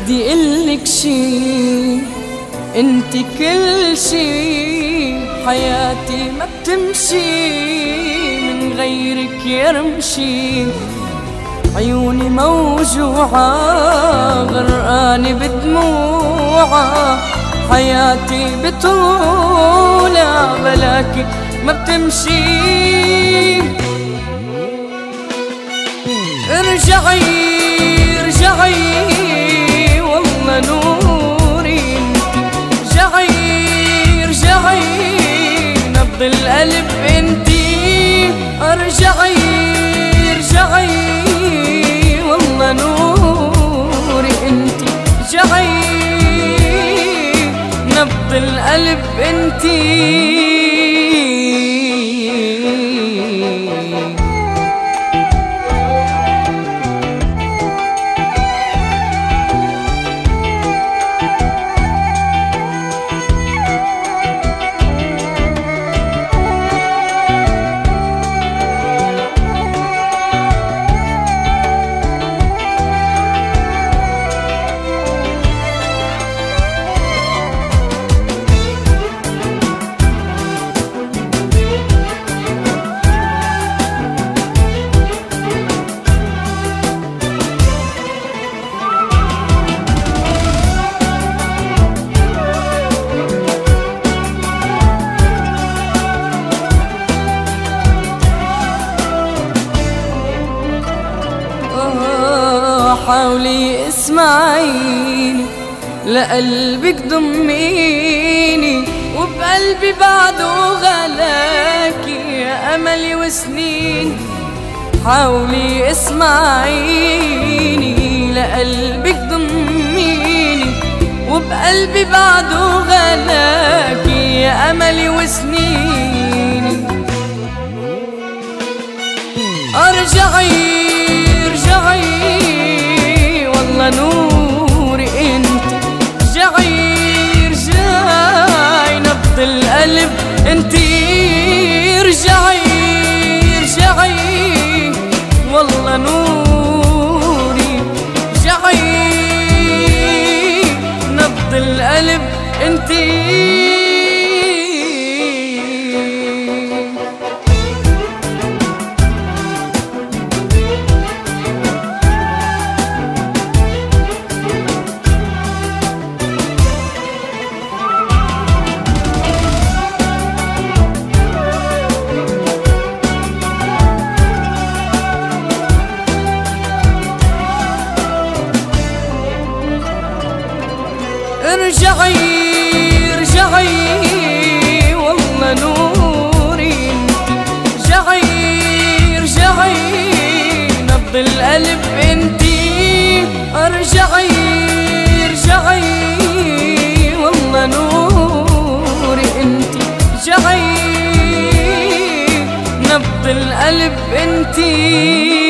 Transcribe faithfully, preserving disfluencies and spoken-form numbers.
بدي قلك شي، انت كل شي، حياتي ما بتمشي من غيرك يا رمشي. عيوني موجوعة غرقانة بدموعة، حياتي بطولة بلاكي ما بتمشي. ارجعي ارجعي والله نوري انتي، ارجعي ارجعي نبض القلب انتي. ارجعي ارجعي والله نوري انتي، ارجعي نبض القلب انتي. حاولي اسمعيني لقلبك ضميني، وبقلبي بعده غلاكي يا أملي وسنين. حاولي اسمعيني لقلبك ضميني، وبقلبي بعده غلاكي يا أملي وسنين. ارجعي ارجعي والله نوري انتي، ارجعي ارجعي نبض القلب انتي. ارجعي ارجعي والله نوري، ارجعي نبض القلب انتي. ارجعي ارجعي والله نوري انتي، ارجعي ارجعي نبض القلب انتي. ارجعي ارجعي والله نوري انتي، ارجعي نبض القلب انتي.